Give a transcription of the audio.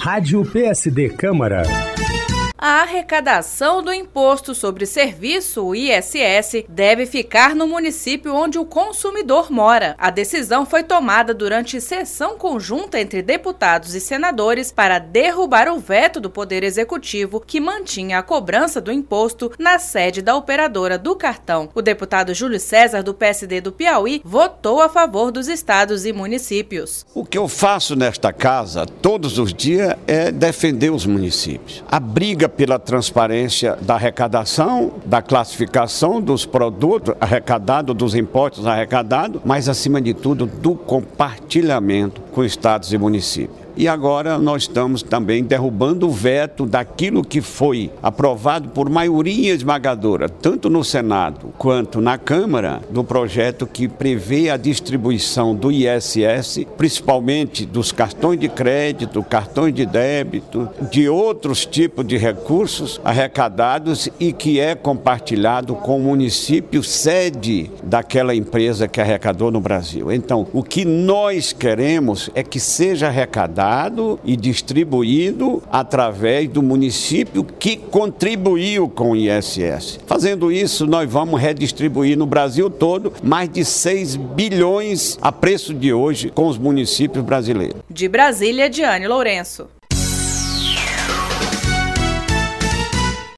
Rádio PSD Câmara. A arrecadação do Imposto sobre Serviço, o ISS, deve ficar no município onde o consumidor mora. A decisão foi tomada durante sessão conjunta entre deputados e senadores para derrubar o veto do Poder Executivo que mantinha a cobrança do imposto na sede da operadora do cartão. O deputado Júlio César, do PSD do Piauí, votou a favor dos estados e municípios. O que eu faço nesta casa todos os dias é defender os municípios. A briga pela transparência da arrecadação, da classificação dos produtos arrecadados, dos impostos arrecadados, mas acima de tudo do compartilhamento com estados e municípios. E agora nós estamos também derrubando o veto daquilo que foi aprovado por maioria esmagadora, tanto no Senado quanto na Câmara, do projeto que prevê a distribuição do ISS, principalmente dos cartões de crédito, cartões de débito, de outros tipos de recursos arrecadados e que é compartilhado com o município sede daquela empresa que arrecadou no Brasil. Então, o que nós queremos é que seja arrecadado e distribuído através do município que contribuiu com o ISS. Fazendo isso, nós vamos redistribuir no Brasil todo mais de 6 bilhões a preço de hoje com os municípios brasileiros. De Brasília, Diane Lourenço.